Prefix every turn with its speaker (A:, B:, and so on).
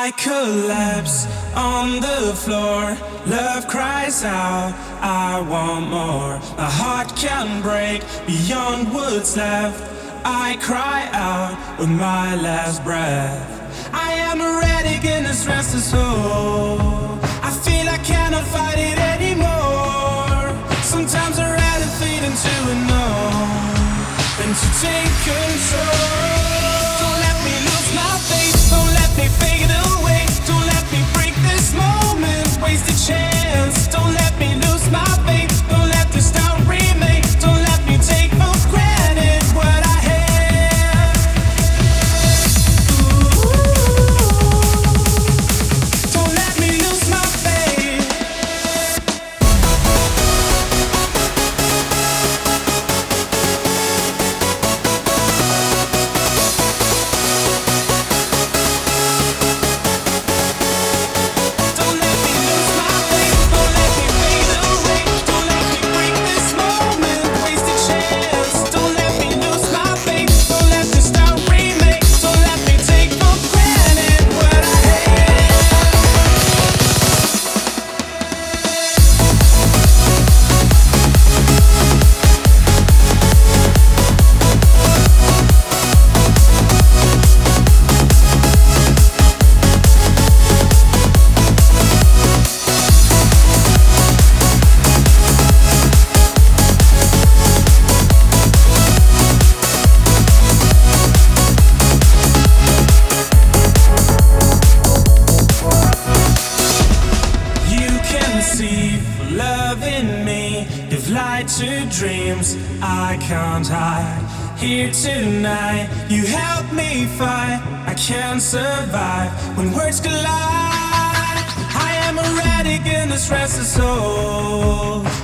A: I collapse on the floor. Love cries out, I want more. My heart can break beyond what's left. I cry out with my last breath. I am erratic in this restless soul. I feel I cannot fight it anymore. Sometimes I'd rather fade into a no than to take control. Don't let me lose my faith. Don't let me fade away. Don't let me break this moment. Waste a chance. Don't let me lose my faith. Don't let this doubt remain. Don't let me take for granted what I have. Ooh, don't let me lose my faith. Don't let me lose my faith. Don't let me fade away. Don't let me break this moment. Waste a chance. Don't let me lose my faith. Don't let this doubt remain. Don't let me take for granted what I have. You can see love in me. Give light to dreams I can't hide. Here tonight, you help me fight. I can't survive when words collide. I am erratic in this restless soul.